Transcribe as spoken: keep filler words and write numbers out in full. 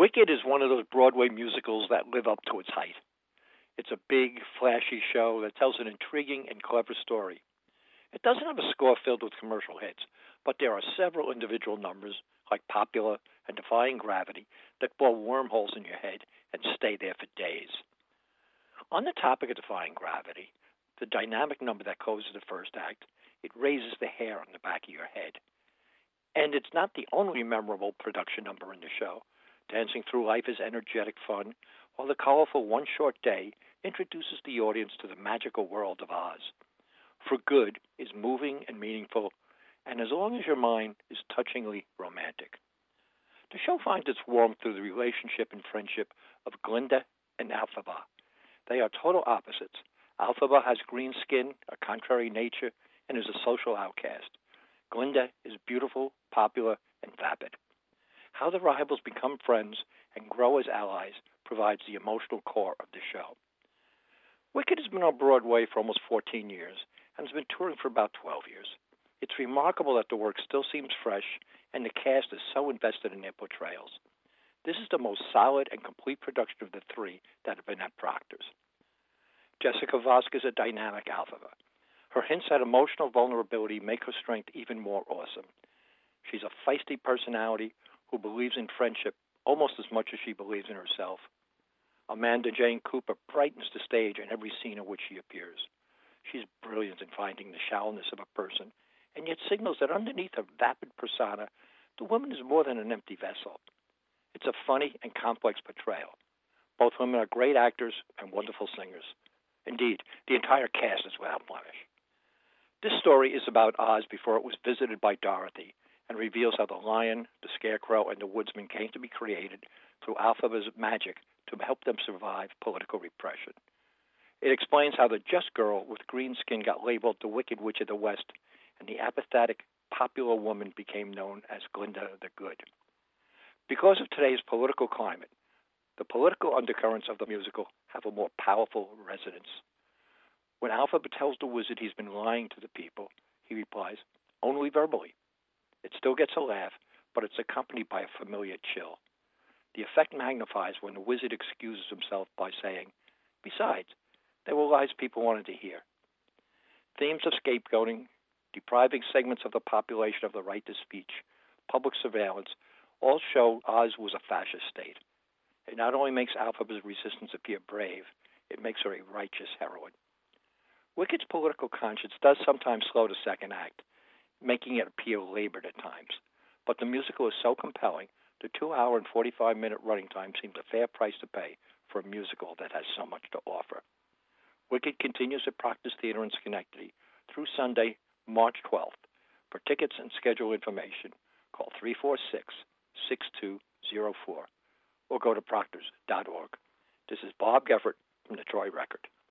Wicked is one of those Broadway musicals that live up to its height. It's a big, flashy show that tells an intriguing and clever story. It doesn't have a score filled with commercial hits, but there are several individual numbers, like Popular and Defying Gravity, that blow wormholes in your head and stay there for days. On the topic of Defying Gravity, the dynamic number that closes the first act, it raises the hair on the back of your head. And it's not the only memorable production number in the show. Dancing Through Life is energetic fun, while the colorful One Short Day introduces the audience to the magical world of Oz. For Good is moving and meaningful, and as long as your mind is touchingly romantic. The show finds its warmth through the relationship and friendship of Glinda and Elphaba. They are total opposites. Elphaba has green skin, a contrary nature, and is a social outcast. Glinda is beautiful, popular, and vapid. How the rivals become friends and grow as allies provides the emotional core of the show. Wicked has been on Broadway for almost fourteen years and has been touring for about twelve years. It's remarkable that the work still seems fresh and the cast is so invested in their portrayals. This is the most solid and complete production of the three that have been at Proctor's. Jessica Vosk is a dynamic Elphaba. Her hints at emotional vulnerability make her strength even more awesome. She's a feisty personality who believes in friendship almost as much as she believes in herself. Amanda Jane Cooper brightens the stage in every scene in which she appears. She's brilliant in finding the shallowness of a person, and yet signals that underneath her vapid persona, the woman is more than an empty vessel. It's a funny and complex portrayal. Both women are great actors and wonderful singers. Indeed, the entire cast is without blemish. This story is about Oz before it was visited by Dorothy, and reveals how the lion, the scarecrow, and the woodsman came to be created through Elphaba's magic to help them survive political repression. It explains how the just girl with green skin got labeled the Wicked Witch of the West, and the apathetic, popular woman became known as Glinda the Good. Because of today's political climate, the political undercurrents of the musical have a more powerful resonance. When Elphaba tells the wizard he's been lying to the people, he replies, only verbally. It still gets a laugh, but it's accompanied by a familiar chill. The effect magnifies when the wizard excuses himself by saying, besides, they were lies people wanted to hear. Themes of scapegoating, depriving segments of the population of the right to speech, public surveillance, all show Oz was a fascist state. It not only makes Elphaba's resistance appear brave, it makes her a righteous heroine. Wicked's political conscience does sometimes slow the second act, making it appear labored at times. But the musical is so compelling, the two-hour and forty-five-minute running time seems a fair price to pay for a musical that has so much to offer. Wicked continues at Proctor's Theater in Schenectady through Sunday, March twelfth. For tickets and schedule information, call three four six, six two zero four or go to proctors dot org. This is Bob Geffert from the Troy Record.